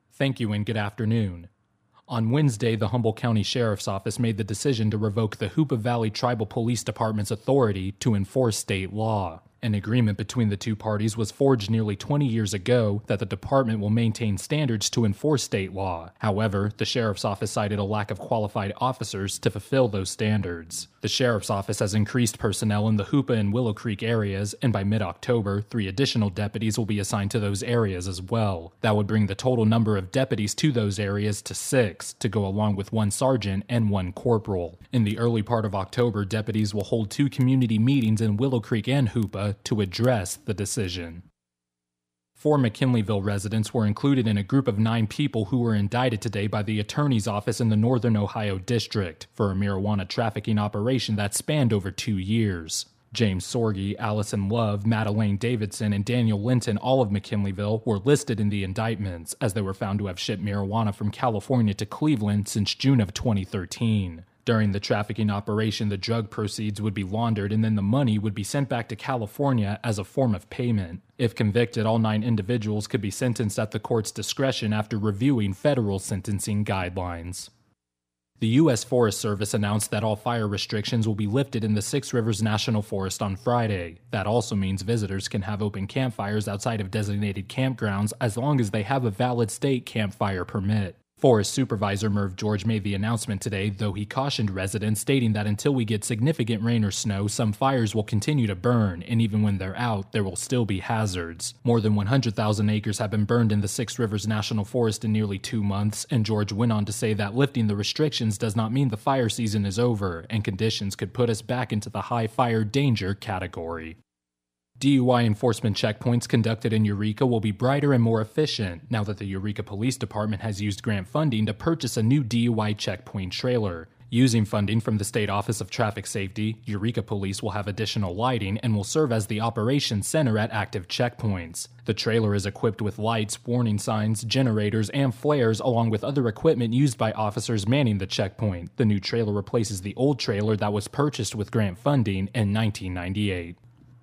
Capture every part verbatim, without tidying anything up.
Thank you and good afternoon. On Wednesday, the Humboldt County Sheriff's Office made the decision to revoke the Hoopa Valley Tribal Police Department's authority to enforce state law. An agreement between the two parties was forged nearly twenty years ago that the department will maintain standards to enforce state law. However, the Sheriff's Office cited a lack of qualified officers to fulfill those standards. The Sheriff's Office has increased personnel in the Hoopa and Willow Creek areas, and by mid-October, three additional deputies will be assigned to those areas as well. That would bring the total number of deputies to those areas to six, to go along with one sergeant and one corporal. In the early part of October, deputies will hold two community meetings in Willow Creek and Hoopa to address the decision. Four McKinleyville residents were included in a group of nine people who were indicted today by the Attorney's Office in the Northern Ohio District for a marijuana trafficking operation that spanned over two years. James Sorge, Allison Love, Madeleine Davidson, and Daniel Linton, all of McKinleyville, were listed in the indictments as they were found to have shipped marijuana from California to Cleveland since June of twenty thirteen. During the trafficking operation, the drug proceeds would be laundered and then the money would be sent back to California as a form of payment. If convicted, all nine individuals could be sentenced at the court's discretion after reviewing federal sentencing guidelines. The U S Forest Service announced that all fire restrictions will be lifted in the Six Rivers National Forest on Friday. That also means visitors can have open campfires outside of designated campgrounds as long as they have a valid state campfire permit. Forest Supervisor Merv George made the announcement today, though he cautioned residents, stating that until we get significant rain or snow, some fires will continue to burn, and even when they're out, there will still be hazards. More than one hundred thousand acres have been burned in the Six Rivers National Forest in nearly two months, and George went on to say that lifting the restrictions does not mean the fire season is over, and conditions could put us back into the high fire danger category. D U I enforcement checkpoints conducted in Eureka will be brighter and more efficient now that the Eureka Police Department has used grant funding to purchase a new D U I checkpoint trailer. Using funding from the State Office of Traffic Safety, Eureka Police will have additional lighting and will serve as the operations center at active checkpoints. The trailer is equipped with lights, warning signs, generators, and flares, along with other equipment used by officers manning the checkpoint. The new trailer replaces the old trailer that was purchased with grant funding in nineteen ninety-eight.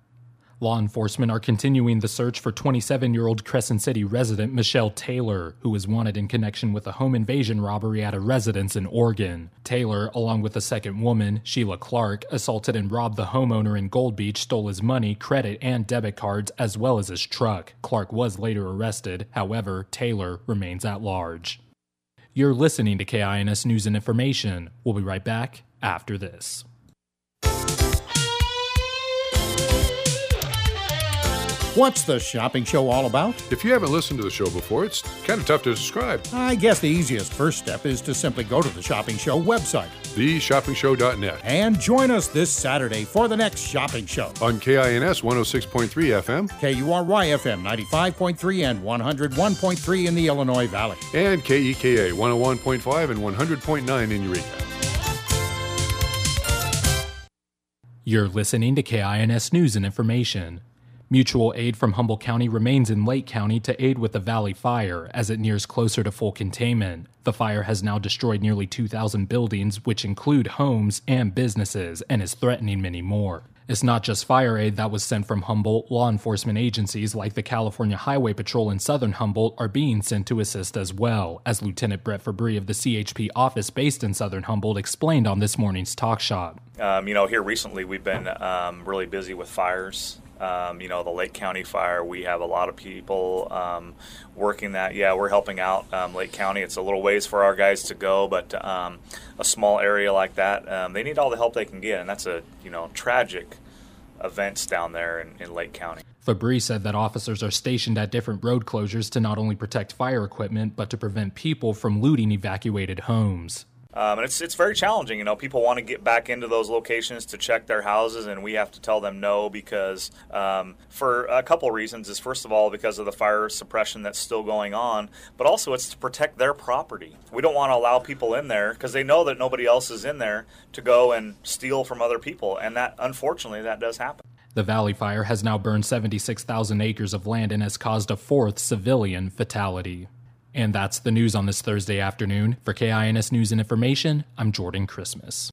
Law enforcement are continuing the search for twenty-seven-year-old Crescent City resident Michelle Taylor, who is wanted in connection with a home invasion robbery at a residence in Oregon. Taylor, along with a second woman, Sheila Clark, assaulted and robbed the homeowner in Gold Beach, stole his money, credit, and debit cards, as well as his truck. Clark was later arrested. However, Taylor remains at large. You're listening to K I N S News and Information. We'll be right back after this. What's the shopping show all about? If you haven't listened to the show before, it's kind of tough to describe. I guess the easiest first step is to simply go to the Shopping Show website, the shopping show dot net, and join us this Saturday for the next shopping show. On K I N S one oh six point three F M, K U R Y F M ninety-five point three and one oh one point three in the Illinois Valley, and K E K A one oh one point five and one hundred point nine in Eureka. You're listening to K I N S News and Information. Mutual aid from Humboldt County remains in Lake County to aid with the Valley Fire as it nears closer to full containment. The fire has now destroyed nearly two thousand buildings, which include homes and businesses, and is threatening many more. It's not just fire aid that was sent from Humboldt. Law enforcement agencies like the California Highway Patrol in Southern Humboldt are being sent to assist as well, as Lieutenant Brett Fabry of the C H P office based in Southern Humboldt explained on this morning's Talk Shop. Um, you know, here recently we've been um, really busy with fires. Um, you know, the Lake County fire, we have a lot of people um, working that. Yeah, we're helping out um, Lake County. It's a little ways for our guys to go, but um, a small area like that, um, they need all the help they can get, and that's a, you know, tragic events down there in, in Lake County. Fabry said that officers are stationed at different road closures to not only protect fire equipment, but to prevent people from looting evacuated homes. Um, and it's it's very challenging. You know, people want to get back into those locations to check their houses, and we have to tell them no because um, for a couple reasons. Is first of all because of the fire suppression that's still going on, but also it's to protect their property. We don't want to allow people in there because they know that nobody else is in there to go and steal from other people, and that unfortunately that does happen. The Valley Fire has now burned seventy-six thousand acres of land and has caused a fourth civilian fatality. And that's the news on this Thursday afternoon. For K I N S News and Information, I'm Jordan Christmas.